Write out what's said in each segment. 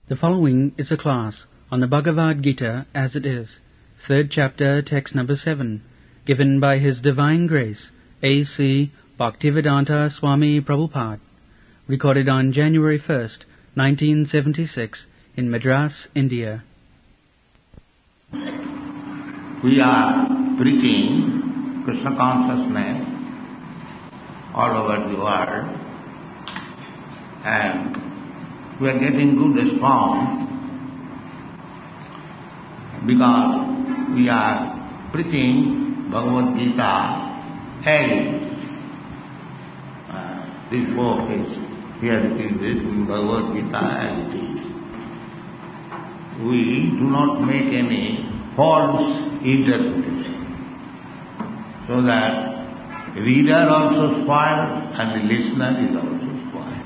The following is a class on the Bhagavad Gita as it is, 3rd chapter, text number 7, given by His Divine Grace, A.C. Bhaktivedanta Swami Prabhupada, recorded on January 1st, 1976, in Madras, India. We are preaching Krishna consciousness all over the world, and we are getting good response because we are preaching Bhagavad Gita as it is. This book is, here it is written, Bhagavad Gita as it is. We do not make any false interpretation, so that the reader also spoiled and the listener is also spoiled.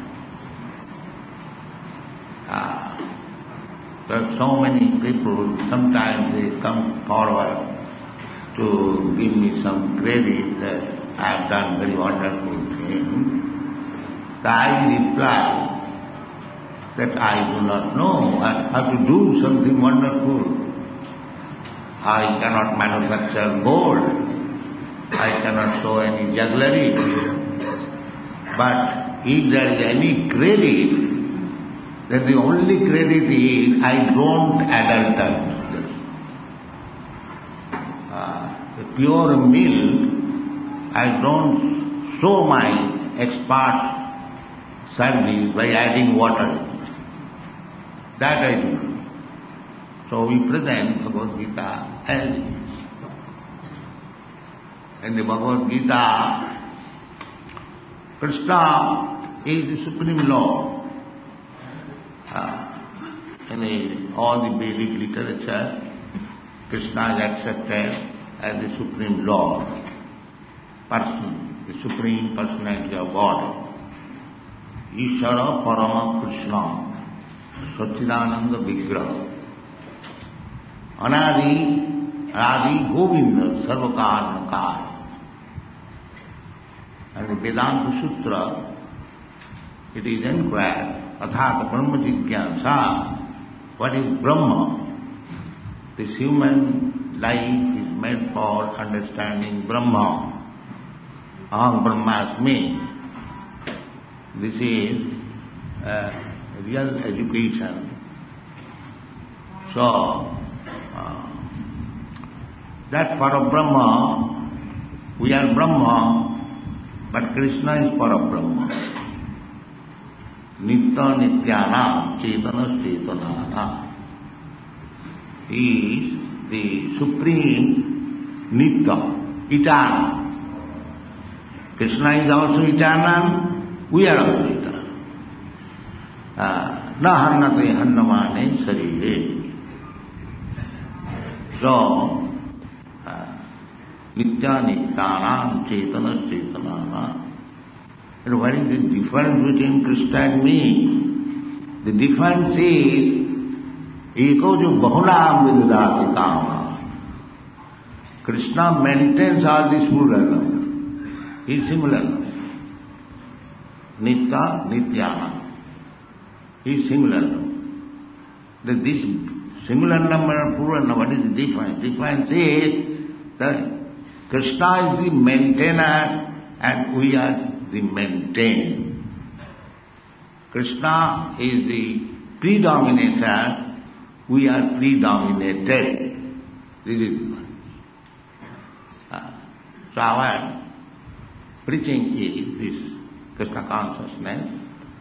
There are so many people, sometimes they come forward to give me some credit that I have done very wonderful things. I reply that I do not know, I have to do something wonderful. I cannot manufacture gold, I cannot show any jugglery. But if there is any credit, then the only credit is I don't adulterate. The pure milk, I don't show my expert service by adding water. That I do. So we present Bhagavad Gita as it is. In the Bhagavad Gita, Krishna is the Supreme Lord. In all the Vedic literature, Krishna is accepted as the Supreme Lord, person, the Supreme Personality of God. Ishvara Parama Krishna, Satchidananda Vigraha, Anadi Adi Govinda Sarvakarmakaya. And the Vedanta Sutra, it is inquired, Athata Brahma Jigyasa, what is Brahma? This human life is made for understanding Brahma. Aham Brahmasmi. This is real education. So, that Parabrahma, we are Brahma, but Krishna is Parabrahma. Nitya Nityanam Chetana Chetanana. He is the Supreme Nitya, eternal. Krishna is also eternal, we are also eternal. Na harnate hannamane sarire. So, Nitya Nityanam Chetana Chetanana. And what is the difference between Krishna and me? The difference is, Eko jo bahulam vidudati kama. Krishna maintains all this pluralism. He is similar. Nitya, Nityana. He is similar. This similar number and plural number, what is the difference? The difference is that Krishna is the maintainer and we are the maintained. Krishna is the predominator, we are predominated. This is so our preaching is this Krishna consciousness,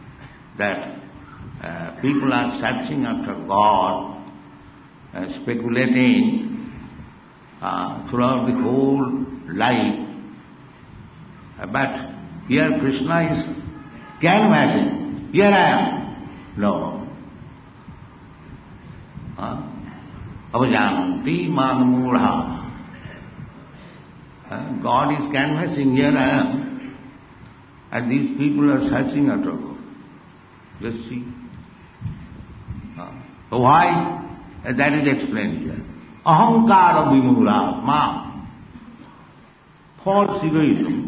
that people are searching after God, speculating throughout the whole life, but here Krishna is canvassing. Here I am. No. Avajanti manamurha. God is canvassing. Here I am. And these people are searching after God. Just see. So why? That is explained here. Ahankara vimura ma. False egoism.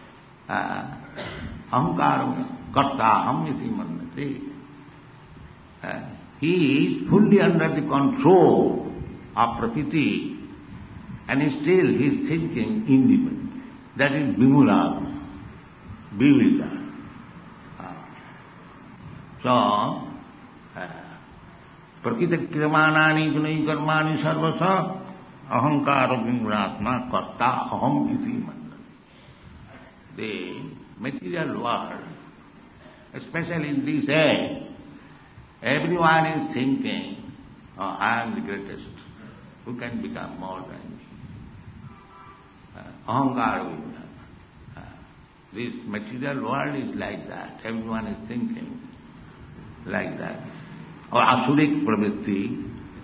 Ahankara karta ham iti mannati. he is fully under the control of Prakriti, and still he is thinking independent. That is Vimula, bewildered. So, Prakriti kriyamanani gunai karmani sarvasa ahankara vimratma karta aham iti mandana. The material world, especially in this age, everyone is thinking, I am the greatest. Who can become more than me? Ahankara vimratma. This material world is like that. Everyone is thinking like that. Or asurik pravritti,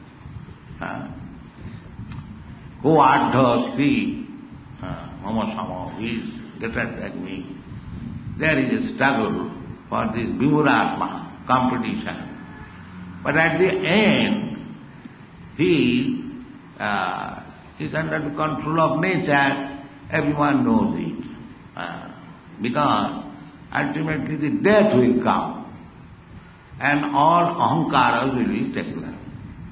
ko ardha asti, mama sama, he is greater than me. There is a struggle for this vimuratma, competition. But at the end, he is under the control of nature, everyone knows it. Because ultimately the death will come. And all ahankaras will be taken away.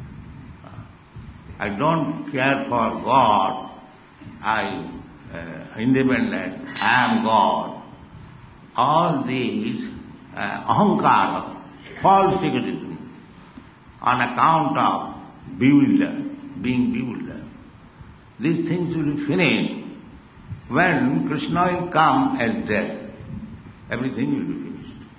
I don't care for God, I am independent, I am God. All these ahankara, false egotism, on account of being bewildered. These things will be finished when Krishna will come as death. Everything will be finished.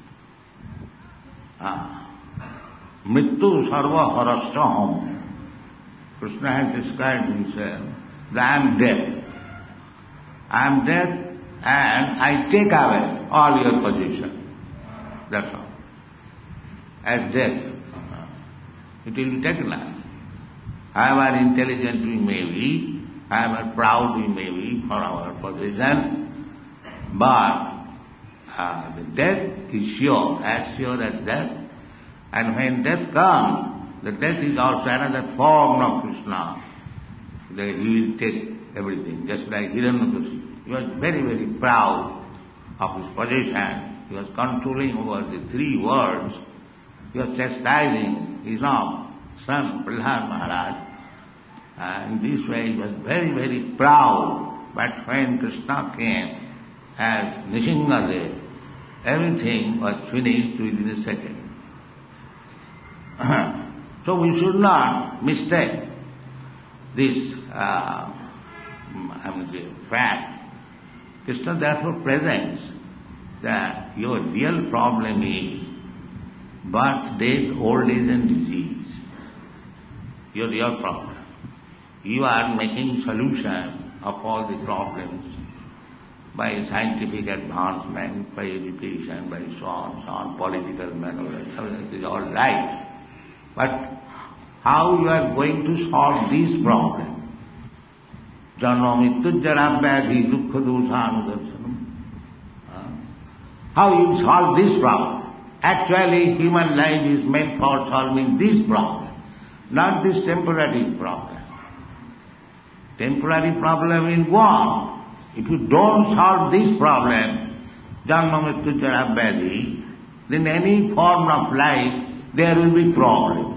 Mrityu sarva harastaham. Krishna has described himself that I am death. I am death and I take away all your possession. That's all. As death, it will be taken away. However intelligent we may be, however proud we may be for our possession, but the death is sure as death. And when death comes, the death is also another form of Krishna. That he will take everything, just like Hiranyakashipu. He was very, very proud of his possession. He was controlling over the three worlds. He was chastising his son, Prahlad Maharaj. In this way he was very, very proud. But when Krishna came as Nrsimhadev, everything was finished within a second. So we should not mistake this fact. Krishna therefore presents that your real problem is birth, death, old age and disease. Your real problem. You are making solution of all the problems by scientific advancement, by education, by so on, political maneuvers. It is all right. But how you are going to solve these problems? Janma mrityu jara vyadhi dukkha dosha anudarshanam. How you solve this problem? Actually, human life is meant for solving this problem, not this temporary problem. Temporary problem will go on. If you don't solve this problem, janma mrityu jara vyadhi, then any form of life, there will be problems.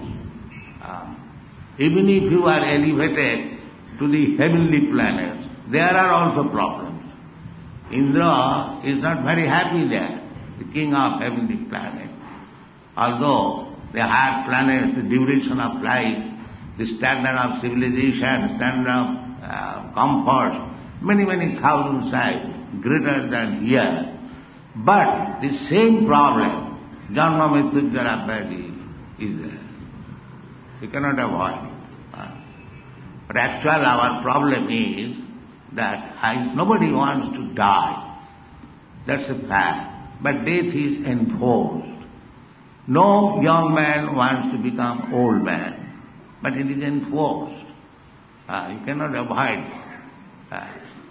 Even if you are elevated to the heavenly planets, there are also problems. Indra is not very happy there, the king of heavenly planets. Although the higher planets, the duration of life, the standard of civilization, standard of comfort, many, many thousand times greater than here. But the same problem, janma mrityu jara vyadhi, is there. We cannot avoid it. But actually our problem is that nobody wants to die. That's a fact. But death is enforced. No young man wants to become old man, but it is enforced. You cannot avoid it.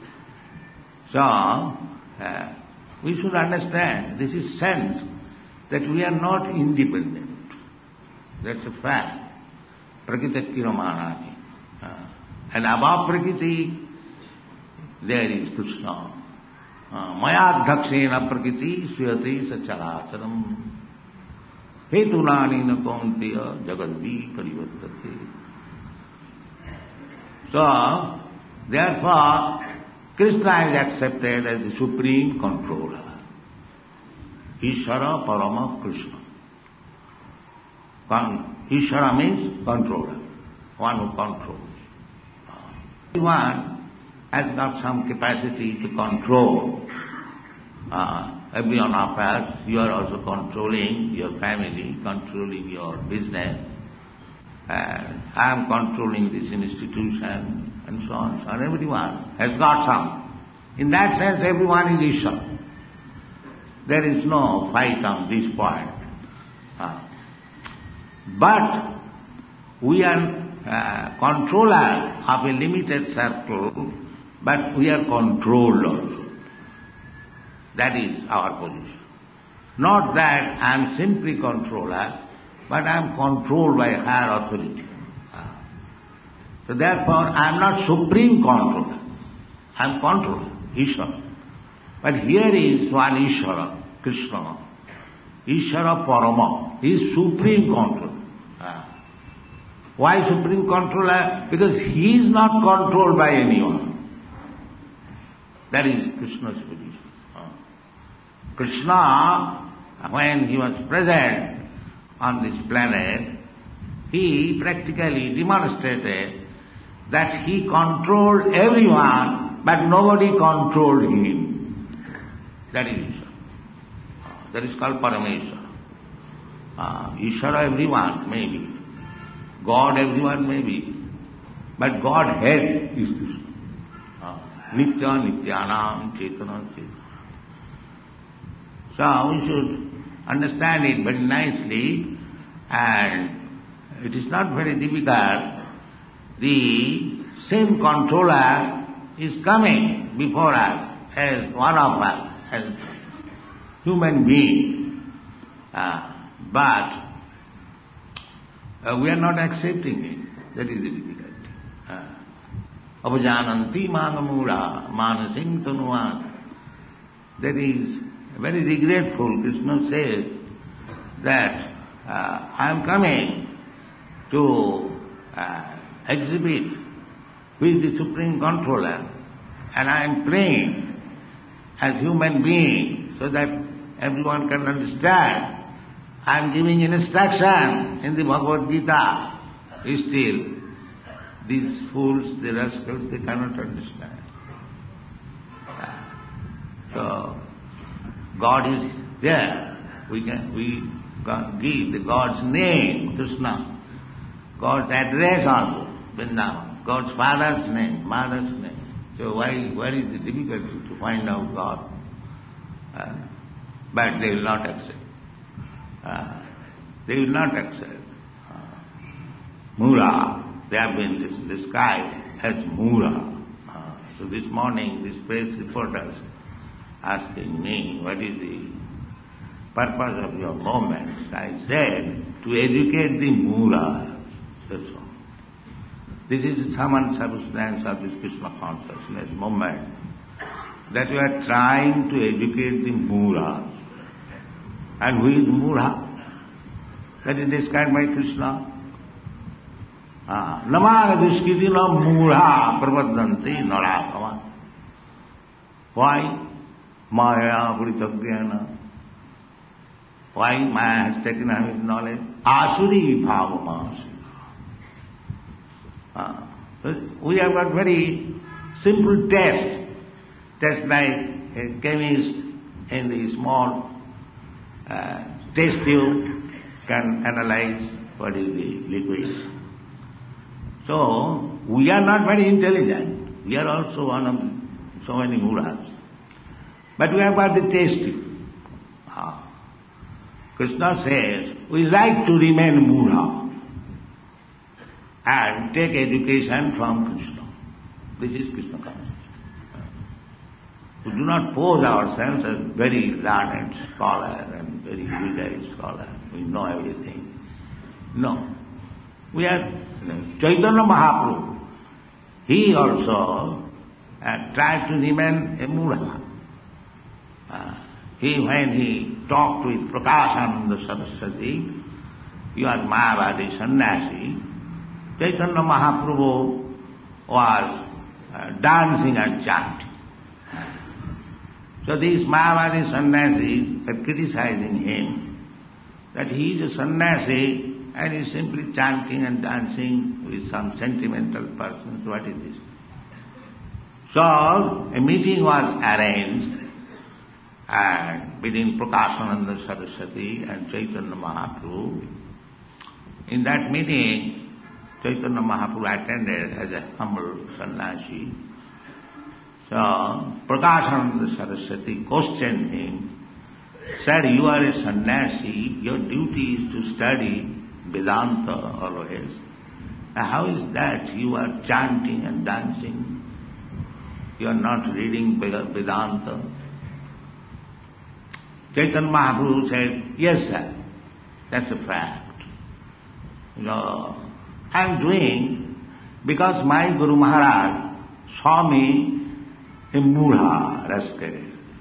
So, we should understand this is sense that we are not independent. That's a fact. Prakriti Kiramanaji. And above Prakriti, there is Krishna. Maya dhakshena Prakriti swayati sacharacharam. He hetunani na kaunteya jagadvi parivartate. So, therefore, Krishna is accepted as the supreme controller. Ishvara Parama Krishna. Ishvara means controller, one who controls. Everyone has got some capacity to control. Everyone of us, you are also controlling your family, controlling your business. I am controlling this institution, and so on, so on. Everyone has got some. In that sense, everyone is Ishvara. There is no fight on this point. But we are controller of a limited circle, but we are controlled also. That is our position. Not that I am simply controller, but I am controlled by higher authority. So therefore, I am not supreme controller. I am controller, Ishvara. But here is one Ishvara, Krishna. Ishvara Parama. He is supreme controller. Why supreme controller? Because he is not controlled by anyone. That is Krishna's position. Krishna, when he was present on this planet, he practically demonstrated that he controlled everyone, but nobody controlled him. That is Ishvara. That is called Parameshvara. Ishvara everyone may be. God everyone may be. But Godhead is Krishna. Nitya Nityanam Chetana Chetana. So we should understand it very nicely, and it is not very difficult. The same controller is coming before us as one of us, as human being. But we are not accepting it. That is the difficulty. Avajananti mangamura manasing tanuvasa. That is very regretful. Krishna says that I am coming to exhibit who is the supreme controller, and I am praying as human being so that everyone can understand. I am giving instruction in the Bhagavad Gita. Still, these fools, the rascals, they cannot understand. So, God is there. We give the God's name, Krishna. God's address also, Vrindavan. God's father's name, mother's name. So where is the difficulty to find out God? But they will not accept. They will not accept. Mura, they have been described as Mura. So this morning, these press reporters asking me, what is the purpose of your movement? I said, to educate the Mura. That's all. This is the common substance of this Krishna consciousness movement, that we are trying to educate the Mura. And who is Mura? That is described by Krishna. Namara duskritina Mura pravadante narakama. Why? Maya pritaggyana. Why Maya has taken away his knowledge? Asuri bhavamasi. We have got very simple test like a chemist in the small test tube can analyze what is the liquid. So, we are not very intelligent. We are also one of so many Muras. But we have got the test tube. Krishna says, we like to remain Mura and take education from Krishna. This is Krishna consciousness. We do not pose ourselves as very learned scholar and very wise scholar. We know everything. No. We are Chaitanya Mahaprabhu. He also tried to remain a Mura. when he talked with Prakashananda Saraswati, he was Mayavadi sannyasi, Chaitanya Mahaprabhu was dancing and chanting. So these Mayavadi sannyasis were criticizing him that he is a sannyasi and he is simply chanting and dancing with some sentimental persons. What is this? So a meeting was arranged between Prakashananda Saraswati and Chaitanya Mahaprabhu. In that meeting, Chaitanya Mahaprabhu attended as a humble sannyasi. So Prakashananda Saraswati questioned him, said, "You are a sannyasi, your duty is to study Vedanta always. How is that you are chanting and dancing? You are not reading Vedanta?" Chaitanya Mahaprabhu said, "Yes, sir, that's a fact. I am doing because my Guru Maharaj saw me a murha, rascal."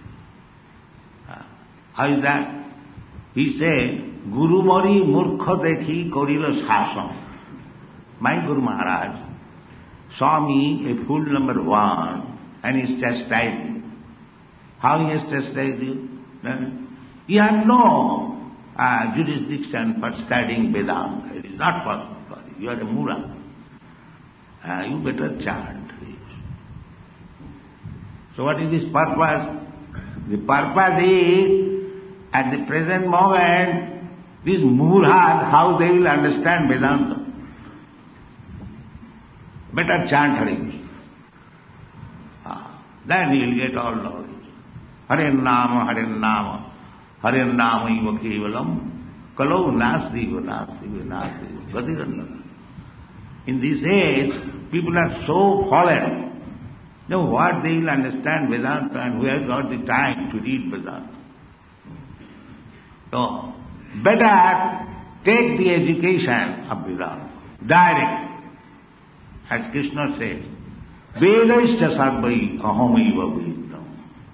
How is that? He said, "Guru Mari Murkha Dekhi Korila Sasam." My Guru Maharaj saw me a fool number one and he chastised me. How he has chastised you? He had no jurisdiction for studying Vedanta. It is not possible for you. You are a mura. You better chant. So what is this purpose? The purpose is, at the present moment, these murhas, how they will understand Vedanta. Better chant Hare Krishna. Then he will get all knowledge. Hare Nama, Hare Nama, Hare Nama iva kevalam, kalau nasti nasti, gadirannana. In this age, people are so fallen. Now what they will understand Vedanta and who has got the time to read Vedanta? So, better take the education of Vedanta, direct. As Krishna says, Vedaischa sarvai ahamaiva vedam.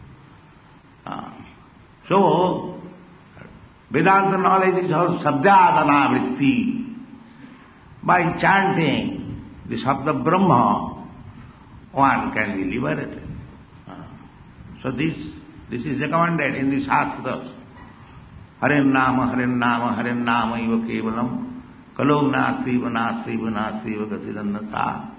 So, Vedanta knowledge is all sabdadana vritti. By chanting the Sabda Brahma, one can be liberated. So this is recommended in the Shastras. Hare Nama, Hare Nama, Hare Nama iva kevalam, kalau nasiva nasiva nasiva gatirannata.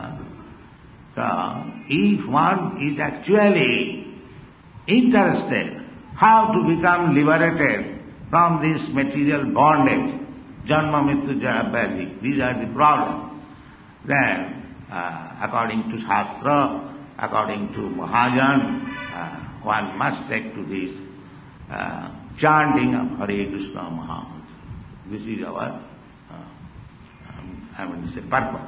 So, if one is actually interested how to become liberated from this material bondage, Janma, Mrityu, Jara, Vyadhi, these are the problems, then according to Shastra, according to Mahajan, one must take to this chanting of Hare Krishna Mahamantra. This is our purpose.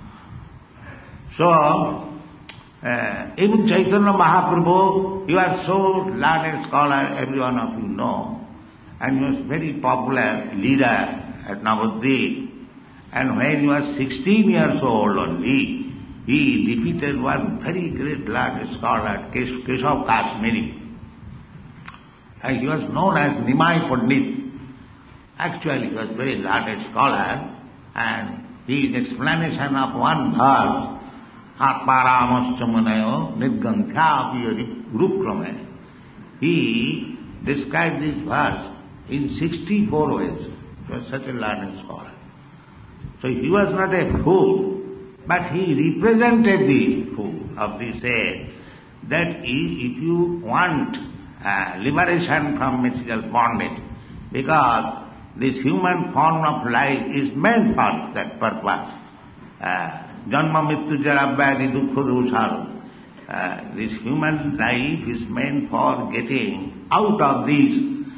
So, even Chaitanya Mahaprabhu, he was so learned scholar, every one of you know, and he was very popular leader at Navadvip. And when he was 16 years old only, he defeated one very great learned scholar, Keshav Kashmiri. And he was known as Nimai Pandit. Actually, he was very learned scholar, and his explanation of one verse, Atmaramascha munayo nidganthyapi rukrame, he described this verse in 64 ways. He was such a learned scholar. So he was not a fool, but he represented the fool of this age, that if you want liberation from material bondage, because this human form of life is meant for that purpose. Janma Mrityu Jara Vyadhi Dukkha Dosharu. This human life is meant for getting out of this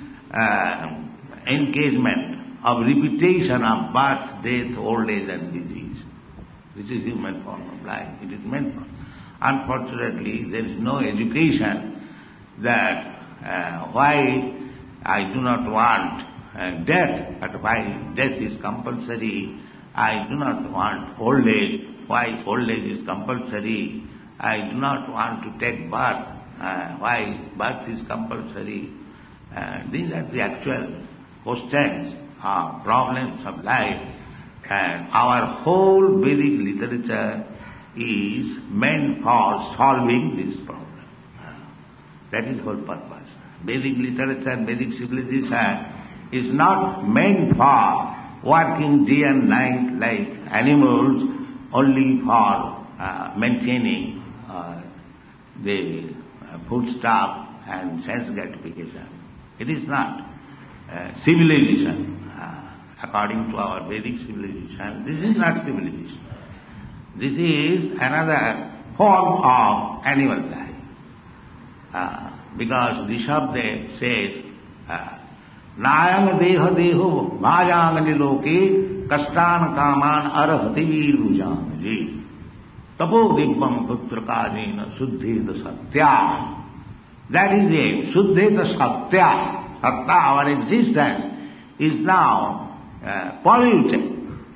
engagement of repetition of birth, death, old age and disease. This is human form of life. It is meant for. Unfortunately, there is no education that why I do not want death, but why death is compulsory. I do not want old age. Why old age is compulsory. I do not want to take birth. Why birth is compulsory. These are the actual questions or problems of life, and our whole Vedic literature is meant for solving this problem. That is whole purpose. Vedic literature, Vedic civilization is not meant for working day and night like animals only for maintaining the foodstuff and sense gratification. It is not. Civilization, according to our Vedic civilization, this is not civilization. This is another form of animal life. Because Rishabdev says, Nayang deha deho bhajangani loke kastan kaman arhati virujangji tapo dibbam putrakajena suddheta satya. That is it, suddheta satya. Satta, our existence, is now polluted,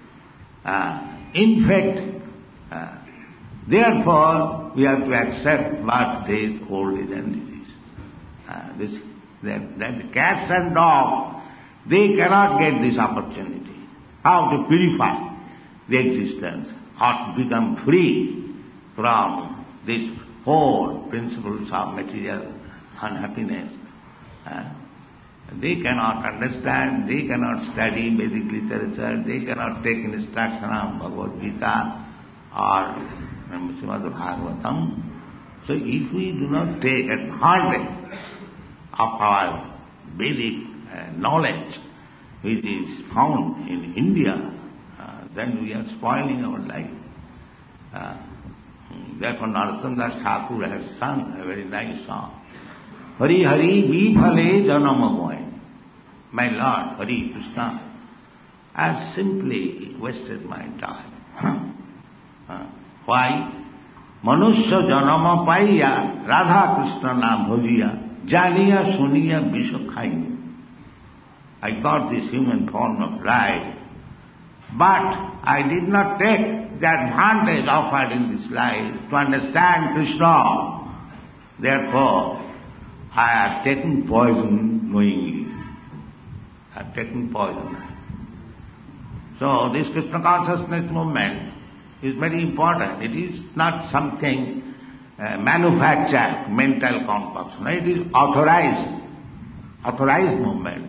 infected. Therefore, we have to accept birth, death, old age and disease. That cats and dogs, they cannot get this opportunity. How to purify the existence or to become free from these four principles of material unhappiness. They cannot understand, they cannot study Vedic literature, they cannot take instruction of Bhagavad Gita or Srimad Bhagavatam. So if we do not take advantage of our Vedic knowledge which is found in India, then we are spoiling our life. Therefore Narottam Das Thakur has sung a very nice song. Hari Hari Vifale Janamamoy. My Lord, Hari Krishna, I have simply wasted my time. Why? Manusya Janama Paiya Radha Krishna Na Bhajiya Janiya Suniya Vishakhaiya. I got this human form of life, but I did not take the advantage offered in this life to understand Krishna. Therefore, I have taken poison knowingly. I have taken poison. So this Krishna consciousness movement is very important. It is not something manufactured, mental concoction. It is authorized movement.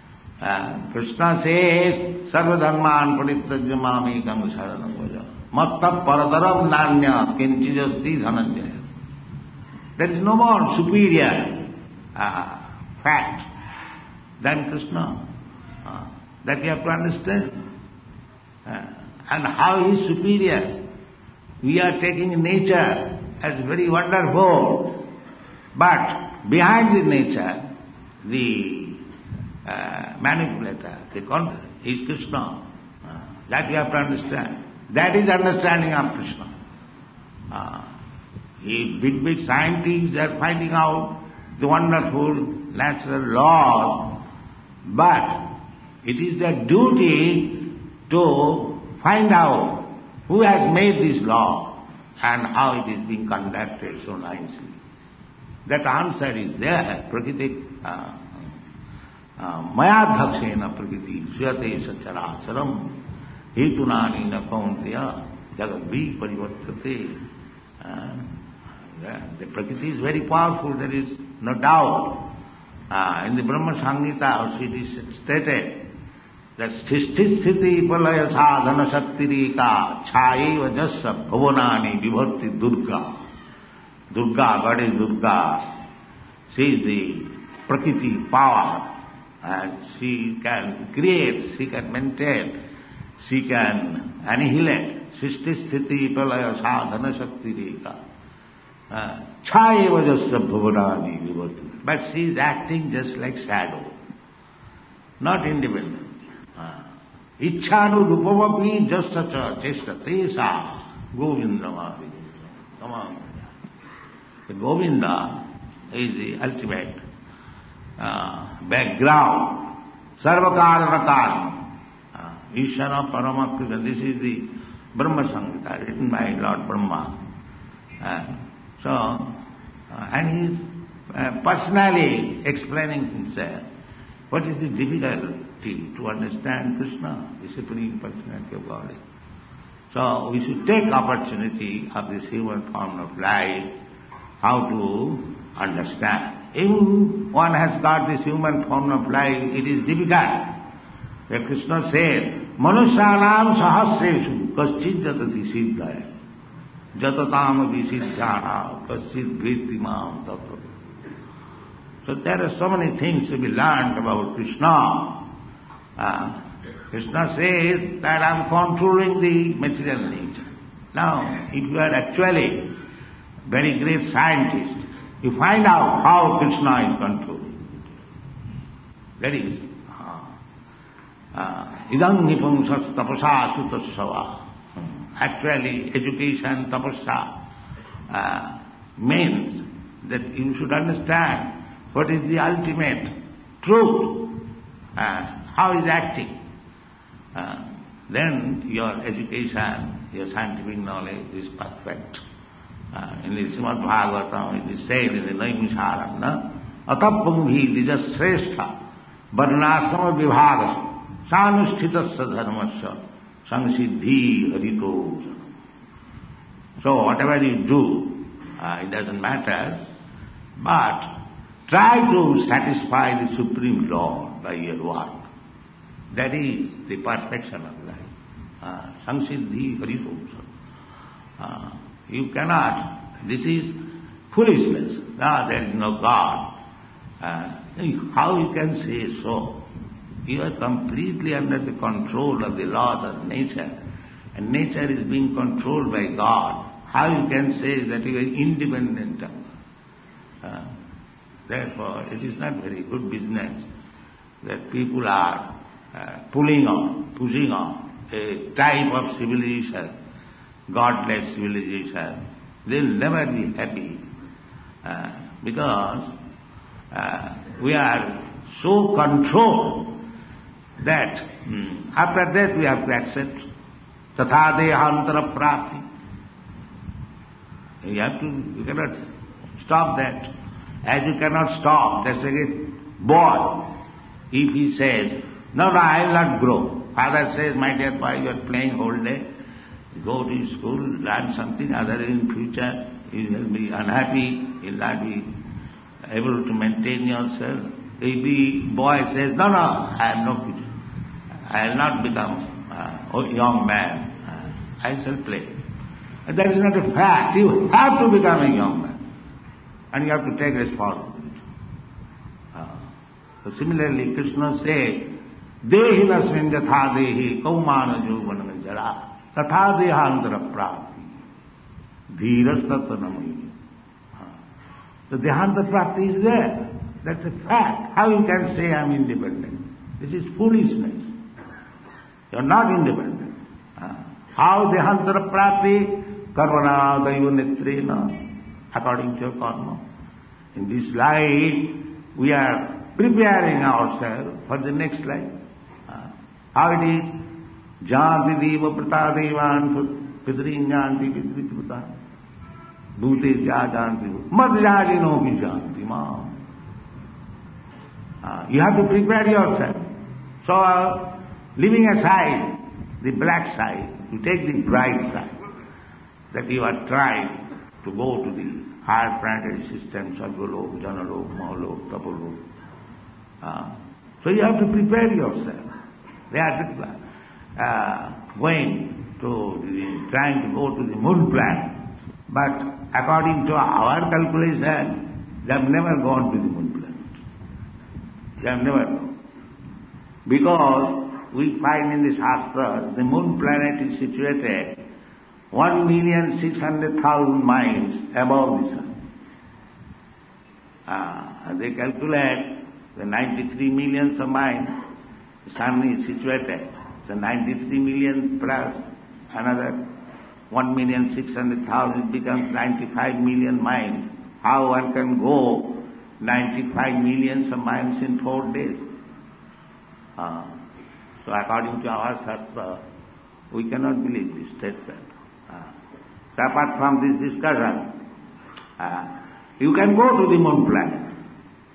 Krishna says, Sarva dharman parityajya mamekam sharanam vraja. Matta paradaram nanya kinchijasti dhananjaya. There is no more superior fact than Krishna. That you have to understand. And how he is superior. We are taking nature as very wonderful, but behind the nature, the manipulator, the conqueror, is Krishna. That you have to understand. That is understanding of Krishna. Big scientists are finding out the wonderful natural laws, but it is their duty to find out who has made this law and how it is being conducted so nicely. That answer is there. Prakriti mayadhakshena prakriti suyate sacharacharam hetunani na kaunteya jagadvi parivartate. The Prakriti is very powerful, there is no doubt. In the Brahma Samhita it is stated that sthiti palaya sadhana shaktirika chayeva jassa bhavanani vibharti Durga. Durga, Goddess Durga, she is the Prakriti power, and she can create, she can maintain, she can annihilate. Sthiti palaya sadhana shaktirika. Chayeva jassa bhavanani vibharti. But she is acting just like shadow, not independent. Ichhanu rupavapi jasacha cheshtate sa Govindamadi. Come on. The Govinda is the ultimate background. Sarvakarana karma. Ishvara Paramakrita. This is the Brahma Samhita written by Lord Brahma. And he is personally explaining himself. What is the difficulty to understand Krishna, the Supreme Personality of Godhead? So we should take opportunity of this human form of life, how to understand. If one has got this human form of life, it is difficult. Where Krishna said, Manusyanam sahasreshu kaschid jatati siddhaya jatatam visiddhana kaschid vrittimam tattva. So there are so many things to be learned about Krishna. Krishna says that I am controlling the material nature. Now, if you are actually very great scientist, you find out how Krishna is controlling. That is, idam nipumsas tapasa sutasava. Actually, education, tapasa, means that you should understand what is the ultimate truth, how is acting. Then your education, your scientific knowledge is perfect. In the Srimad Bhagavatam it is said in the Naimisharanya, Atapanghi dijasrestha varnasama vibhagas sanushthitasya dharmasya samsiddhi harito. So whatever you do, it doesn't matter, but try to satisfy the Supreme Lord by your work. That is the perfection of life. Samsiddhi harito. You cannot, this is foolishness. There is no God. How you can say so? You are completely under the control of the laws of nature, and nature is being controlled by God. How you can say that you are independent of God? Therefore, it is not very good business that people are pushing on a type of civilization, godless civilization. They will never be happy because we are so controlled that after death we have to accept tatha dehantara prapti. You cannot stop that. As you cannot stop, that's like a boy. If he says, no, I will not grow. Father says, my dear boy, you are playing whole day. Go to school, learn something other in future. You will be unhappy, you will not be able to maintain yourself. If the boy says, no, I have no future. I will not become a young man. I shall play. And that is not a fact. You have to become a young man. And you have to take responsibility. So similarly, Krishna said, Dehi nasmin yatha dehi kaumana jovanam jara tatha dehantara prapti dhiras tattva namai. The dehantara prapti is there. That's a fact. How you can say I am independent? This is foolishness. You are not independent. How dehantara prapti? Karmana daiva netrena. According to your karma. In this life, we are preparing ourselves for the next life. How it is? Janti deva prata devan pitrin janti pitri prata bhute ja janti mat jalino ki janti ma. You have to prepare yourself. So, leaving aside the black side, you take the bright side, that you are trying to go to the higher planetary systems, Sarvalok, Janalok, Mahalok, Tapalok. So you have to prepare yourself. They are trying to go to the moon planet. But according to our calculation, they have never gone to the moon planet. They have never gone. Because we find in the Shastra, the moon planet is situated 1,600,000 miles above the sun. They calculate the 93 millions of miles the sun is situated. So 93 million plus another 1,600,000 becomes 95 million miles. How one can go 95 millions of miles in 4 days? So according to our Shastra, we cannot believe this statement. So apart from this discussion, you can go to the moon planet.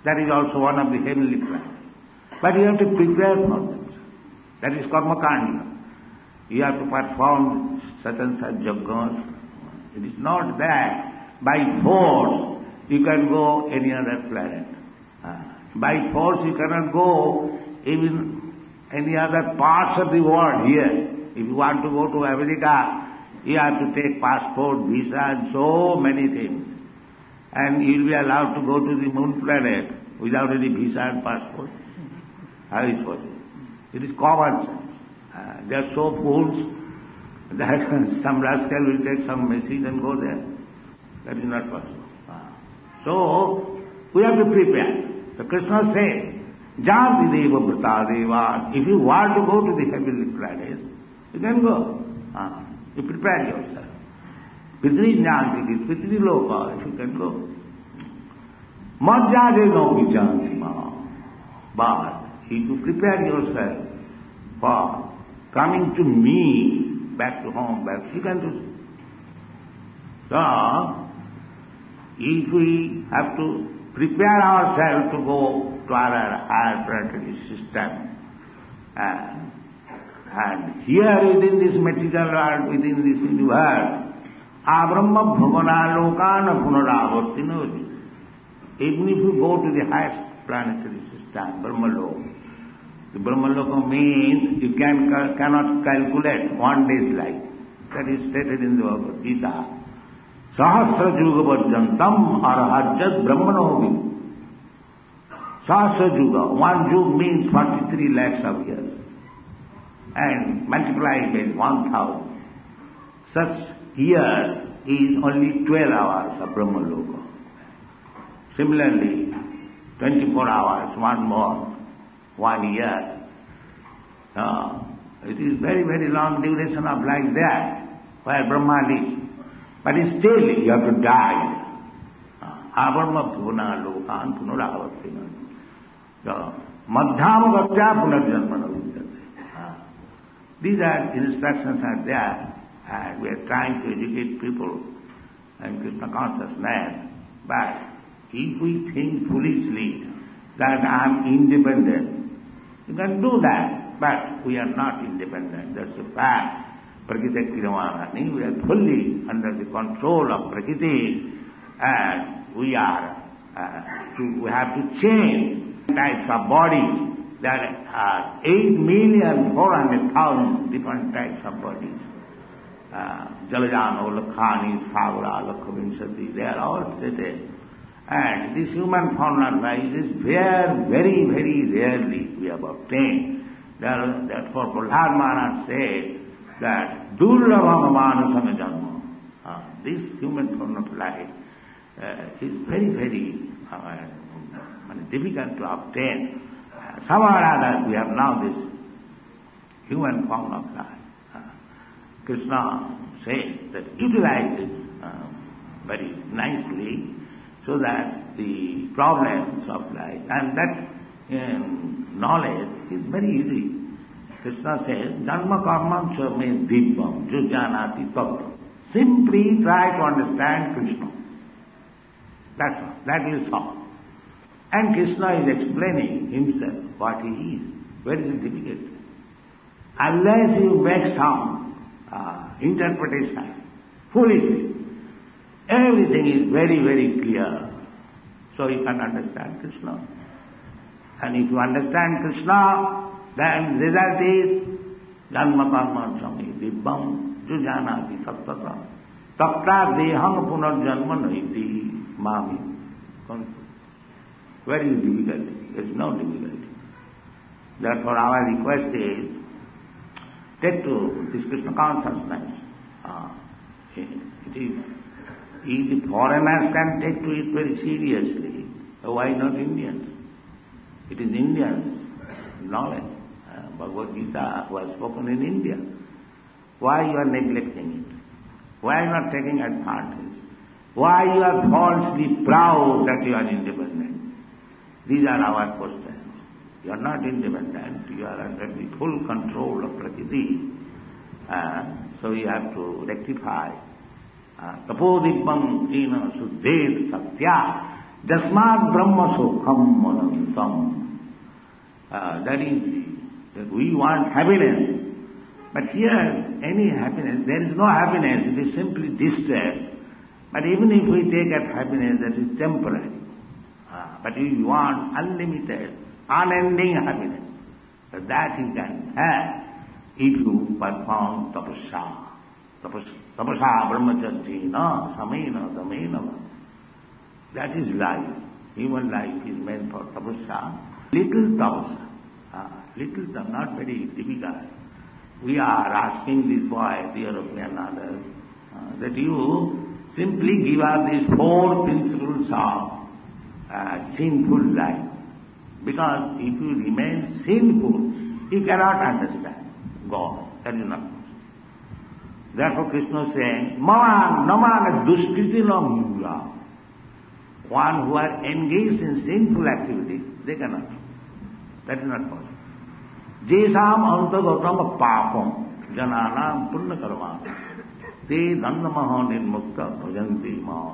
That is also one of the heavenly planets. But you have to prepare for that. That is karma kanda. You have to perform such and such yajnas. It is not that by force you can go any other planet. By force you cannot go even any other parts of the world here. If you want to go to America, you have to take passport, visa and so many things. And you will be allowed to go to the moon planet without any visa and passport. How is it possible? It is common sense. They are so fools that some rascal will take some message and go there. That is not possible. So, we have to prepare. So Krishna said, Janti deva vrta deva. If you want to go to the heavenly planet, you can go. You prepare yourself. Pitri jnanti, pitri loka, if you can go. Majjaje no vijanti ma. But if you prepare yourself for coming to me, back to home, you can do so. So, if we have to prepare ourselves to go to other higher planetary system, and here within this material world, within this universe, abrahma bhavana lokana punaravartinoti. Even if you go to the highest planetary system, Brahmaloka, the Brahmaloka means you cannot calculate one day's life. That is stated in the Bhagavad Gita. Sahasra Juga Varjantam Arahajjat Brahmanovi. Sahasra Juga, one Juga means 43 lakhs of years. And multiply by 1,000. Such years is only 12 hours of Brahmaloka. Similarly, 24 hours, one month, 1 year. It is very, very long duration of life there, where Brahma lives. But still you have to die. Avarma puna lokan punaravartina. Madhyama gatya punarjanmana vidyate. These instructions are there, and we are trying to educate people in Krishna consciousness. But if we think foolishly that I am independent, you can do that, but we are not independent. That's a fact. Prakriti Kriyamanani, we are fully under the control of Prakriti, and we have to change types of bodies. There are 8,400,000 different types of bodies. Jalajano, Lakhani, Savara, Lakhavinshati, they are all stated. And this human form of life is very, very rarely we have obtained. Therefore, Prahlad Maharaj said that Durlabha Manasam Janma. This human form of life is very, very difficult to obtain. Somehow or other we have now this human form of life. Krishna says that utilize it very nicely, so that the problems of life, and that knowledge is very easy. Krishna says, Dharma karma me dibbam jujanati tattva. Simply try to understand Krishna. That's all. That will solve. And Krishna is explaining himself, what he is. Where is the difficulty? Unless you make some interpretation foolishly, everything is very, very clear. So you can understand Krishna. And if you understand Krishna, then the result is Janma karma sami dibbam jujanati tattva. Takta deham punarjanma naiti mami. Where is the difficulty? There is no difficulty. Therefore our request is, take to this Krishna consciousness. If the foreigners can take to it very seriously, why not Indians? It is Indians' knowledge. Bhagavad Gita was spoken in India. Why you are neglecting it? Why you are not taking advantage? Why you are falsely proud that you are independent? These are our questions. You are not independent. You are under the full control of Prakriti. So you have to rectify. Tapodibbam tina suddhed satya Jasmat Brahma Sukham Anantam. That is, that we want happiness. But here, any happiness, there is no happiness, it is simply distress. But even if we take that happiness, that is temporary. But we want unlimited, unending happiness. So that you can have if you perform tapasya. Tapasya brahmacharjina samena damena. That is life. Human life is meant for tapasya. Little tapasya. Little, not very difficult. We are asking this boy, the European others, that you simply give up these 4 principles of sinful life. Because if you remain sinful, you cannot understand God. That is not possible. Therefore Krishna is saying, Mama namana duskritino mula. One who are engaged in sinful activities, they cannot. That is not possible. Jesam antagatam papam jananam punna karma te dandamaha nirmukta bhajanti ma.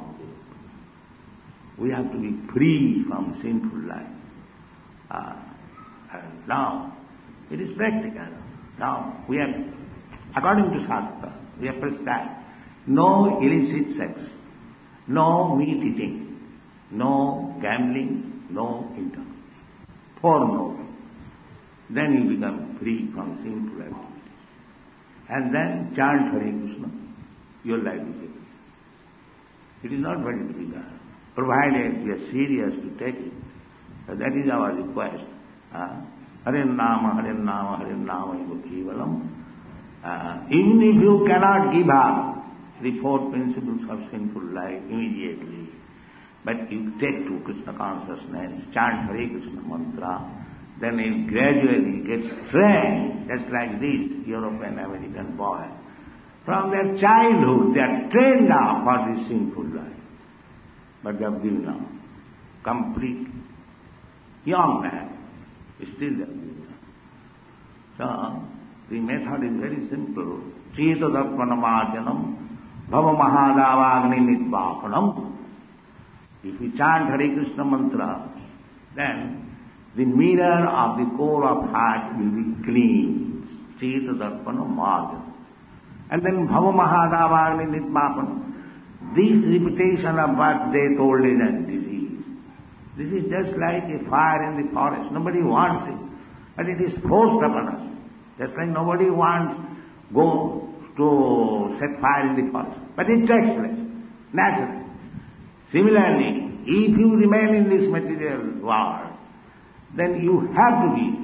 We have to be free from sinful life. Now, it is practical. Now, we have, according to Shastra, we have prescribed no illicit sex, no meat eating, no gambling, no intercourse. 4 no's. Then you become free from sinful activities. And then chant Hare Krishna, your life is free. It is not very difficult, provided we are serious to take it. So that is our request. Hare Nama, Hare Nama, Hare Nama, Kevalam. Even if you cannot give up the 4 principles of sinful life immediately, but you take to Krishna consciousness, chant Hare Krishna mantra, then it gradually gets trained, just like this European American boy. From their childhood, they are trained now for this sinful life. But they have given up. Complete. Young man, still they have given up. So, the method is very simple. Cheta darpanamarjanam, bhava mahadavagni nidvapanam. If you chant Hare Krishna mantra, then the mirror of the core of heart will be clean. Cheta darpana marjan. And then bhava mahadavagni nidvapanam. This repetition of birth, death, old age and disease. This is just like a fire in the forest. Nobody wants it. But it is forced upon us. Just like nobody wants go to set fire in the forest. But it takes place, naturally. Similarly, if you remain in this material world, then you have to be,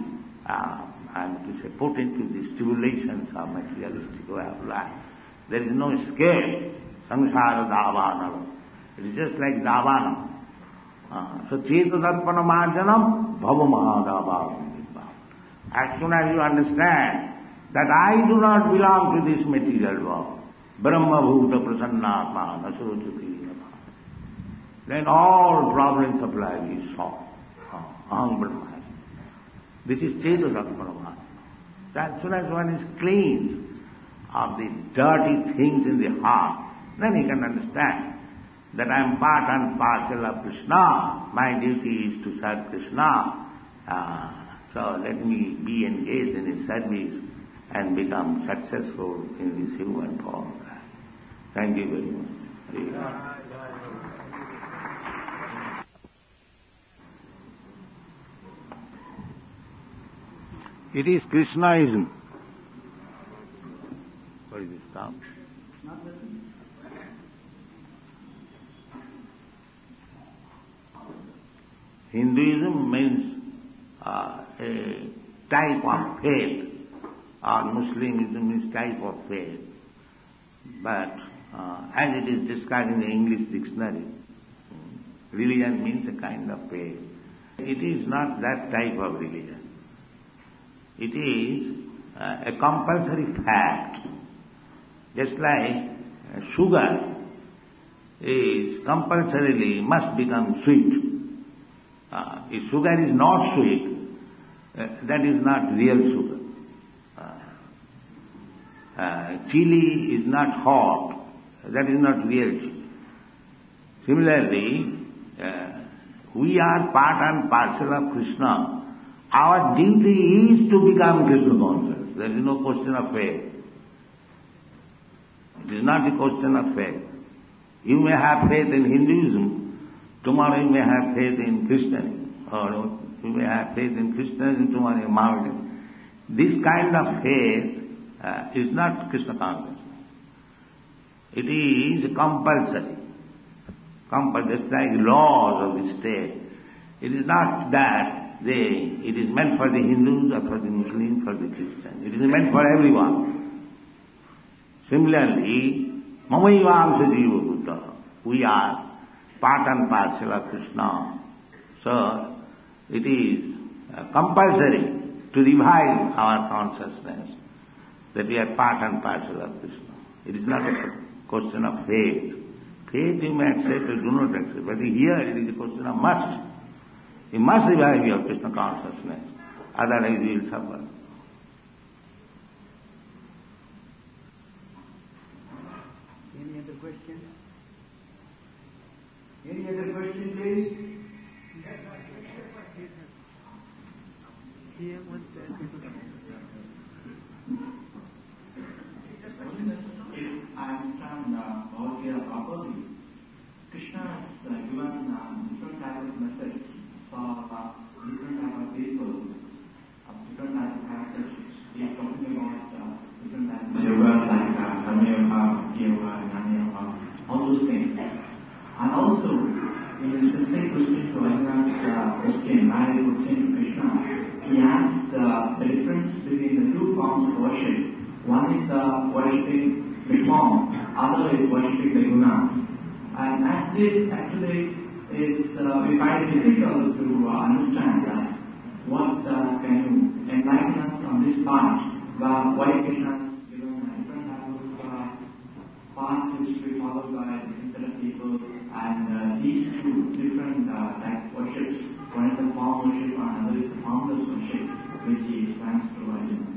put into the stimulations of materialistic way of life. There is no escape. Samsara davana. It is just like davana. So cheta darpana marjanam bhava mahadavana. As soon as you understand that I do not belong to this material world, Brahma bhuta prasannatma nasochati nama, then all problems of life is solved. Aham Brahma. This is cheta darpana marjanam. So as soon as one is cleansed of the dirty things in the heart, then he can understand that I am part and parcel of Krishna. My duty is to serve Krishna. So let me be engaged in his service and become successful in this human form. Thank you very much. It is Krishnaism. What is this term? Hinduism means a type of faith, or Muslimism is type of faith. But as it is described in the English dictionary, religion means a kind of faith. It is not that type of religion. It is a compulsory fact. Just like sugar is compulsorily must become sweet. If sugar is not sweet, that is not real sugar. Chili is not hot, that is not real chili. Similarly, We are part and parcel of Krishna. Our duty is to become Krishna conscious. There is no question of faith. It is not a question of faith. You may have faith in Hinduism, tomorrow you may have faith in Christianity, or you may have faith in Christianism, tomorrow in Mohammedanism. This kind of faith is not Krishna consciousness. It is compulsory. Just like laws of the state. It is not that it is meant for the Hindus or for the Muslims, for the Christians. It is meant for everyone. Similarly, Mamayivamsa Jiva Buddha. We are part and parcel of Krishna. So, it is compulsory to revive our consciousness that we are part and parcel of Krishna. It is not a question of faith. Faith you may accept or do not accept, but here it is a question of must. You must revive your Krishna consciousness, otherwise you will suffer. Any other question? Any other question, please? Here, what's I understand over here properly, Krishna has given different type of methods for different type of people, different type of characteristics. He is talking about different types of yoga like Karma Yoga, Bhakti Yoga, Jnana Yoga, all those things. And also, in a specific question to Arjuna's question, Mary question to Krishna, he asked the difference between the two forms of worship. One is the worshipping the form, other is worshipping the gunas. And as this actually is, we find it difficult to understand that. What can you enlighten us on this part? Why Krishna has given a different type of paths which we follow by different set of people, and these two different type of worships. One is the form worship and another is the formless worship, which he explains to Arjuna.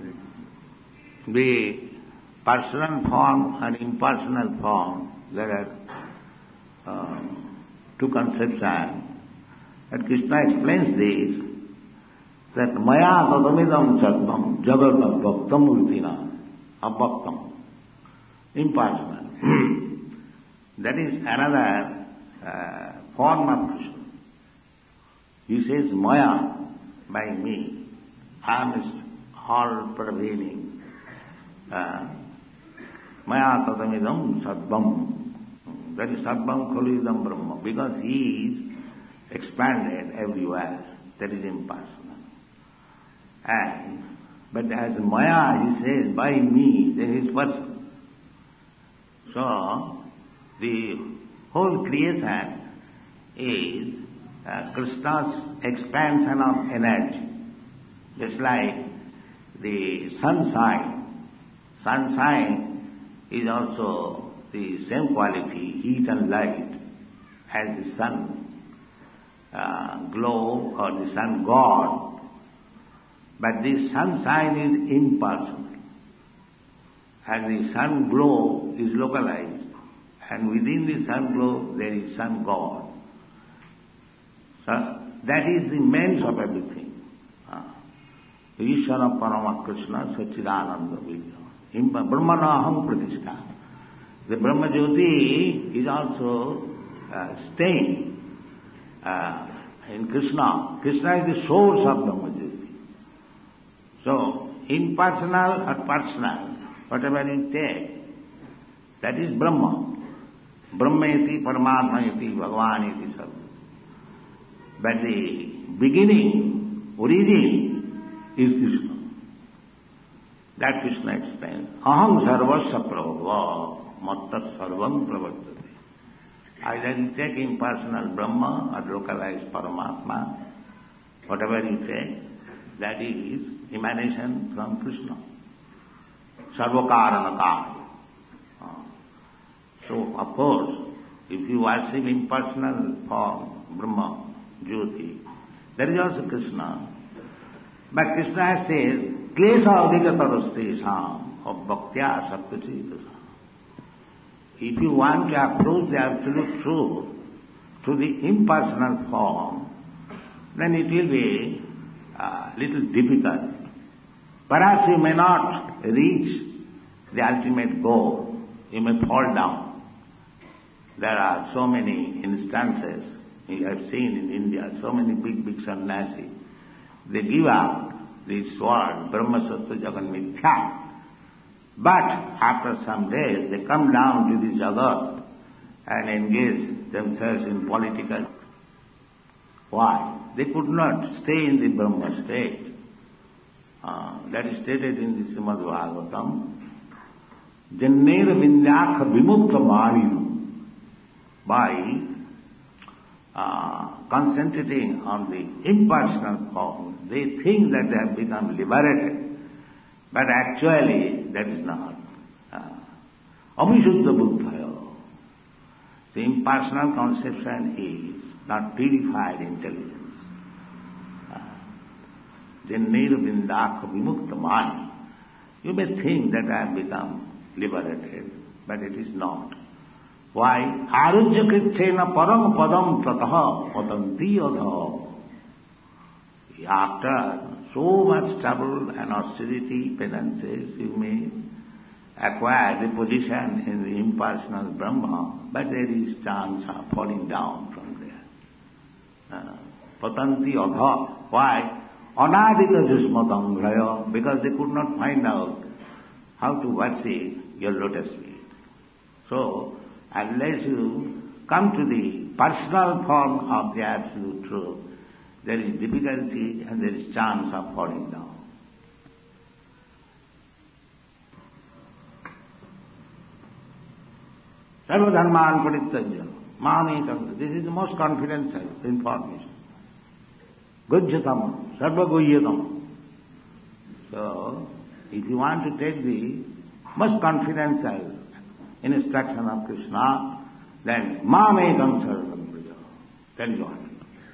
The personal form and impersonal form, there are two conceptions. And Krishna explains this, that maya tatamidam sarvam jagat abhaktam urtina, abhaktam, impersonal. That is another form of Krishna. He says, maya, by me, I am all prevailing. Maya tatamidam sadvam. That is sadvam khalidam brahma. Because he is expanded everywhere. That is impersonal. But as maya, he says, by me, there is person. So, the whole creation is Krishna's expansion of energy. Just like the sunshine. Sunshine is also the same quality, heat and light, as the sun glow or the sun god. But this sunshine is impersonal. And the sun glow is localized. And within the sun glow there is sun god. So that is the means of everything. Ishvara Parama Krishna Sachidananda Vidya. Brahmanaham Pratishtha. The Brahma Jyoti is also staying in Krishna. Krishna is the source of Brahma Jyoti. So, impersonal or personal, whatever you take, that is Brahma. Brahmeti, Paramatmayati, Bhagavaniti, Sarva. But the beginning, origin is Krishna. That Krishna explains. Aham sarvasya prabhava matta sarvam pravartate. Either you take impersonal Brahma or localized Paramatma, whatever you take, that is emanation from Krishna. Sarvakaranakar. So, of course, if you worship impersonal form, Brahma, Jyoti, that is also Krishna. But Krishna has said, Klesha adhikatarastesham of bhaktya saptachitasam. If you want to approach the absolute truth, to the impersonal form, then it will be a little difficult. Perhaps you may not reach the ultimate goal. You may fall down. There are so many instances, you have seen in India, so many big sannyasis. They give up this word, Brahma Sattva Jagat Mithya. But after some days, they come down to the Jagat and engage themselves in political. Why? They could not stay in the Brahma state. That is stated in the Srimad Bhagavatam. Jannera Vindhyakha Vimukta Maninu. By concentrating on the impersonal form, they think that they have become liberated. But actually, that is not. Avisuddha Buddhaya. The impersonal conception is not purified intelligence. Jannera Vindhyakha Vimukta Mani. You may think that I have become liberated, but it is not. Why? Arujya Kritchena Param Padam Tataha Patanti Adha. After so much trouble and austerity, penances, you may acquire the position in the impersonal Brahma, but there is chance of falling down from there. Patanti Adha. Why? Anadita Jusmatangraya, because they could not find out how to worship your lotus feet. So, unless you come to the personal form of the Absolute Truth, there is difficulty and there is chance of falling down. Sarva dharman parittajya, mamekam. This is the most confidential information. Gujyatam, sarva gujyatam. So, if you want to take the most confidential instruction of Krishna, then mamekam sarvam praja. Then you want to know.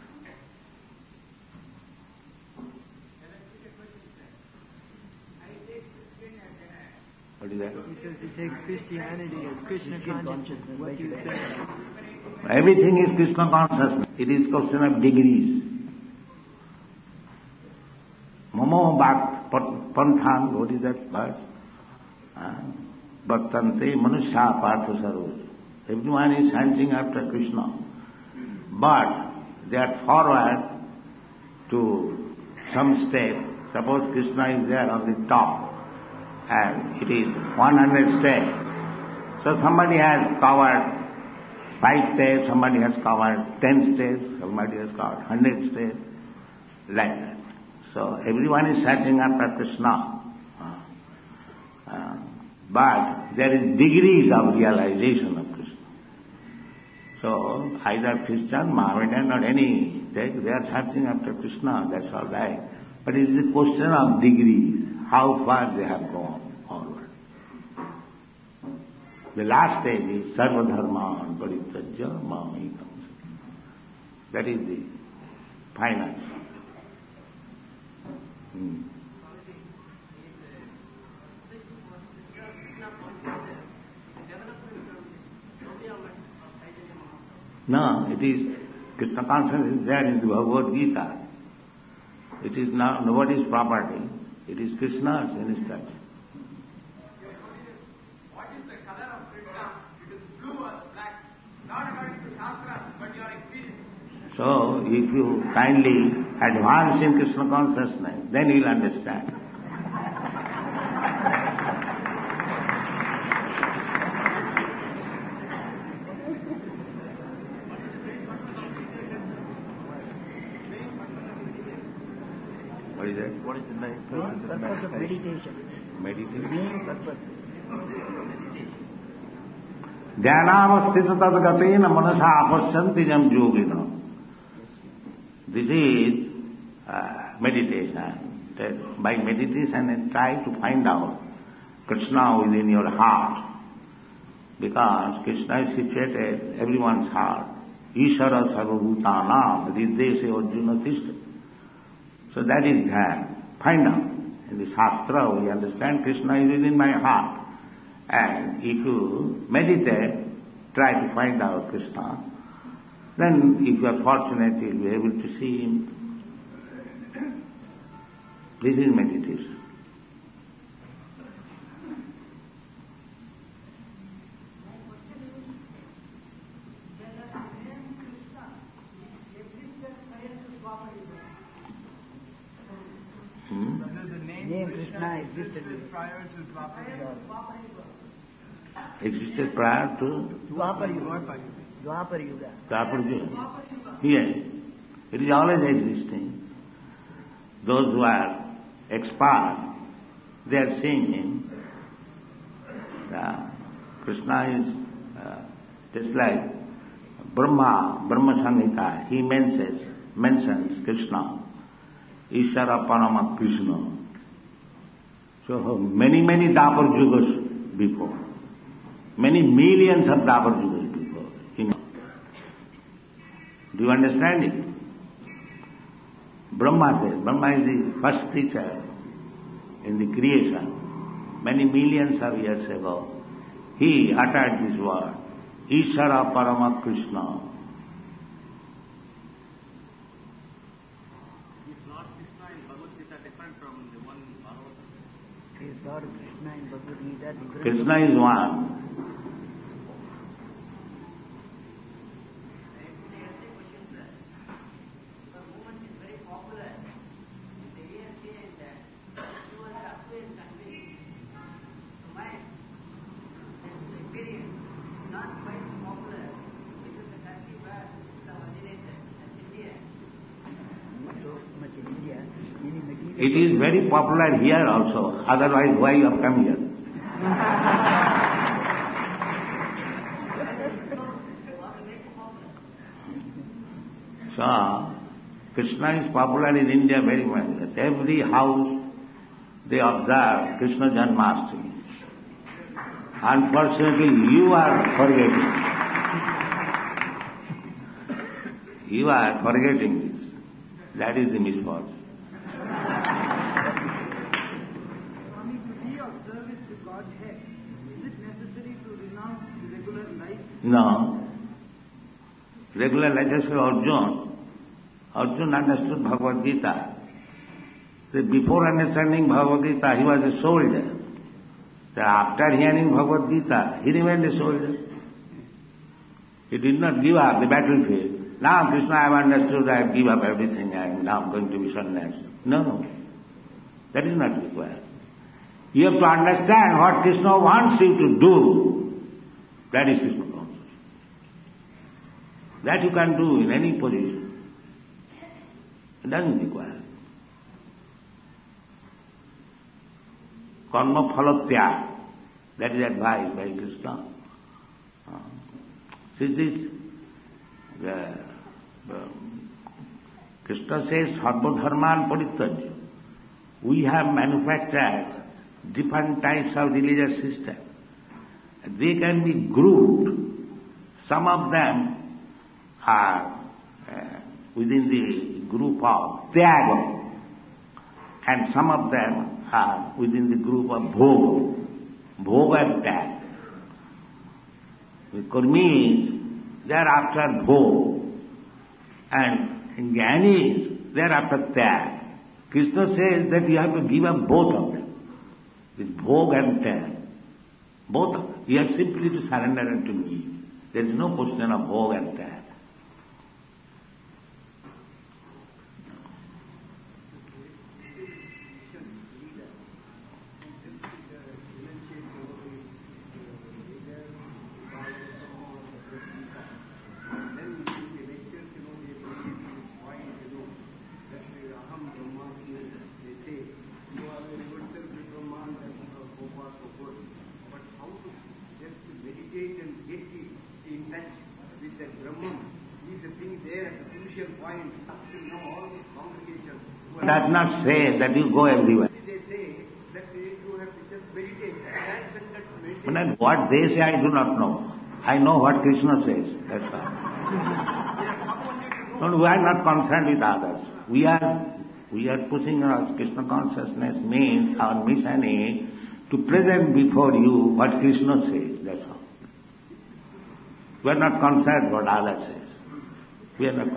What is that? He says he takes Christianity as Krishna consciousness. What do you say? Everything is Krishna consciousness. It is question of degrees. Momo bhakt panthan, what is that verse? Bhaktante manusya partha sarva. Everyone is hunting after Krishna. But they are forward to some step. Suppose Krishna is there on the top and it is 100 steps. So somebody has covered 5 steps, somebody has covered 10 steps, somebody has covered 100 steps, like that. So everyone is searching after Krishna. But there is degrees of realization of Krishna. So either Christian, Mohammedan or any sect, they are searching after Krishna, that's all right. But it is a question of degrees, how far they have gone forward. The last stage is Sarva Dharman Parittajya Mamekam. That is the final. No, it is, Krishna consciousness is there in the Bhagavad Gita. It is not nobody's property. It is Krishna's instruction. What is the color of Krishna? It is blue or black. Not according to Shastra, but your experience. So, if you kindly advance in Krishna consciousness, then you will understand. What is that? What is the purpose of meditation? Meditation. Dhyanavasthita tadgatena manasa apasyanti jam yogina. This is meditation. That by meditation try to find out Krishna within your heart. Because Krishna is situated everyone's heart. Ishara sarvabhutanam hrideshe arjuna tishta. So that is dhyan. Find out. In the Shastra we understand Krishna is within my heart. And if you meditate, try to find out Krishna, Then if you are fortunate, you will be able to see him. This is meditation. Name Krishna existed prior to Dwapar Yuga. Existed prior to Dwapar Yuga. Dwapar Yuga. Dwapar Yuga. Yes. It is always existing. Those who are expert, they are seeing him. Krishna is just like Brahma Samhita. He mentions Krishna. Ishara Parama Krishna. So many Dwapar Yugas before. Many millions of Dwapar Yugas before. Do you understand it? Brahma says, Brahma is the first creature in the creation. Many millions of years ago, he uttered this word, Ishara Parama Krishna. Is Lord Krishna in Bhagavad Gita different from the one in Bhagavad? Is Lord Krishna in Bhagavad Gita different? Krishna is one. It is very popular here also, otherwise why you have come here? So, Krishna is popular in India very much. At every house they observe Krishna Janmashtami. Unfortunately, you are forgetting. You are forgetting this. That is the misfortune. Swami, to be of service to Godhead, is it necessary to renounce the regular life? No. Regular life, just like Arjuna. Arjuna understood Bhagavad Gita. So before understanding Bhagavad Gita, he was a soldier. So after hearing Bhagavad Gita, he remained a soldier. He did not give up the battlefield. Now Krishna, I have understood, I have given up everything, I am now going to be sannyasi. No. That is not required. You have to understand what Krishna wants you to do. That is Krishna consciousness. That you can do in any position. It doesn't require. Karma phalatya. That is advised by Krishna. See this, Krishna says, Sarvadharman Parityajya. We have manufactured different types of religious systems. They can be grouped. Some of them are within the group of Tyaga, and some of them are within the group of Bhoga. Bhoga and Tyaga. The Karmis, they are after Bhoga, and Jnanis, they are after Tyaga. Krishna says that you have to give up both of them. This Bhoga and Tyaga. Both of them. You have simply to surrender unto me. There is no question of Bhoga and Tyaga. Does not say that you go everywhere. They say that you have to just meditate. But what they say I do not know. I know what Krishna says. That's all. No, we are not concerned with others. We are pushing our Krishna consciousness means our mission is to present before you what Krishna says. That's all. We are not concerned what others says. We are not.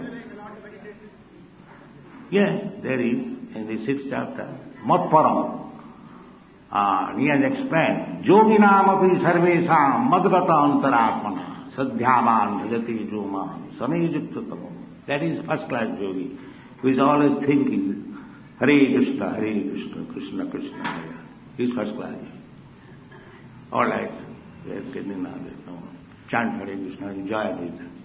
Yes, there is in the 6th chapter. Matparam. He has explained. Yoginamapi sarvesham madgata antaratmana sadhyavan bhajati joma samejuktatamo. That is first class yogi, who is always thinking, Hare Krishna, Krishna Krishna, Hare. He is first class. All right, we are getting now. Chant Hare Krishna, enjoy with